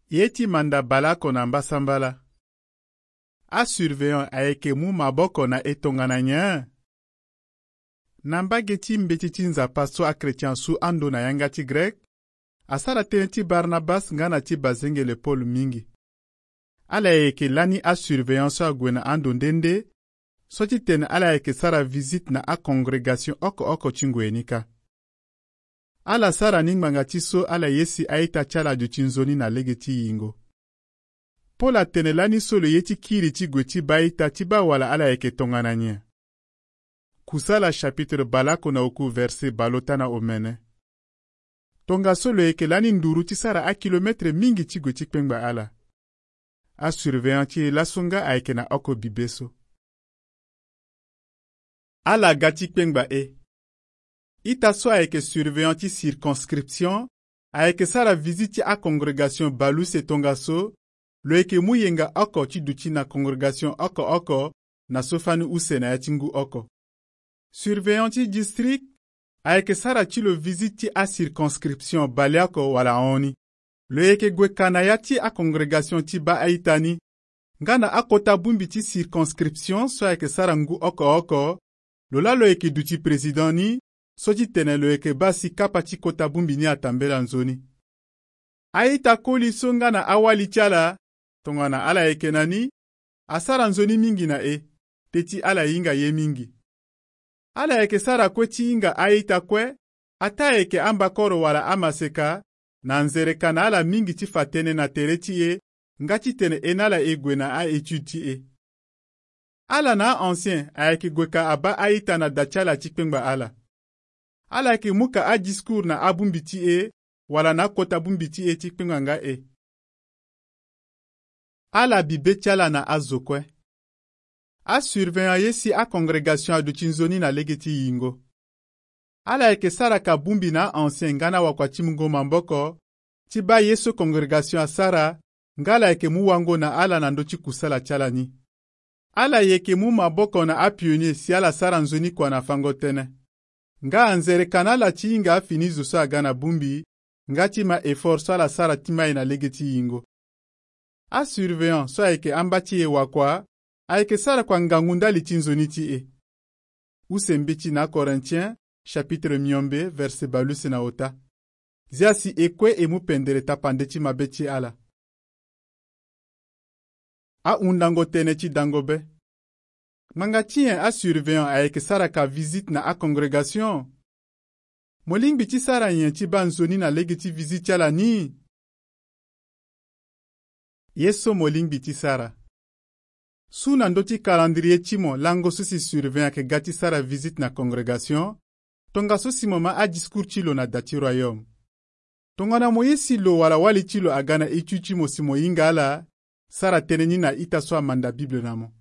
Yeti manda balako na mbasambala. A surveillant ayeke mu maboko na etongana nya. Namba geti mbetiti nzapa so a chrétien su ando na yanga ti grek. Asara tene ti Barnabas ngana ti bazengele Paul mingi. Ala yeke lani a surveillant so agwe na ando ndende. So ti tene ala yeke sara visite na a congregation oko ti ngwenika. Ala sara ningmanga ti so ala yesi aita chala du ti nzoni na lege ti yingo. Paul atene lani solo ye ti kiri ti gue ti baita ti ba wala ala yeke tongana nye. Kusala chapitre balako na oku verse balota na omene. Tonga solo yeke lani nduru ti sara a kilometre mingi ti gue ti kpengba ala. A surveillant ti lasunga ayeke na oko bibeso. Ala gati kpengba e. Ita so ayeke surveillant ti circonscription, ayeke sara visite a congregation balu se tonga so, lo yeke mu yenga oko ti duti na congregation oko na so fani use na ya ti ngu oko. Surveillant ti district, ayeke sara ti lo visite ti a circonscription bale oko wala honi. Lo yeke gue kana ya ti a congregation ti ba aita ni. Ngana a kota bumbi ti circonscription so ayeke sara ngu oko, lola lo yeke duti président ni, so ti tene lo yeke ba si kapa ti kota bumbi ni atambela nzoni. Aita koli so ngana awali ti ala, tongana ala yeke na ni, asara nzoni mingi na e, te ti ala yinga ye mingi. Ala yeke sara kue ti yinga aita kue, ata yeke ambakoro wala amaseka, na nzereka na ala mingi ti fa tene na tere ti e, nga ti tene e nala e gue na a étude ti e. Ala na ancien ayeke gue ka aba aita na dachala ti kpengba ala. Ala yeke muka a discours na abumbi ti e, wala na kota bumbi ti e ti kpengba nga e. Ala bibe ti ala na azokue. A surveillant ye si a congregation adu ti nzoni na lege ti yingo. Ala yeke sara ka bumbi na ancien ngana wakua ti mungo mamboko, ti ba ye so congregation asara, ngala yeke mu wango na ala na ndö ti kusala ti ala ni. Ala yeke mu maboko na a pionnier si ala sara nzoni kua na fango tënë. Nga anzereka na ala ti yinga afini zo so aga na bumbi, nga ti ma effort so ala sara ti mai na lege ti yingo. A surveillant so ayeke amba ti e wakua, ayeke sara kua ngangu ndali ti nzoni ti e. Use mbeti na Corinthiens, chapitre miombe, verse balu se na ota. Zia si ekue e mu pendere tapande ti mabe ti ala. A undango tene ti dango be. Manga tien a surveillant ayeke sara ka visite na a congregation. Molingbi ti sara yen ti ba nzoni na lege ti visite ti ala ni. Yeso molingbi ti sara. Su na ndö ti calendrier ti mo lango so si surveillant yeke ga ti sara visite na congregation, tonga so si mo ma a discours ti lo na da ti royaume. Tongana mo ye si lo wala wali ti lo aga na étude ti mo si mo hinga ala, sara tënë ni na ita so amanda bible na mo.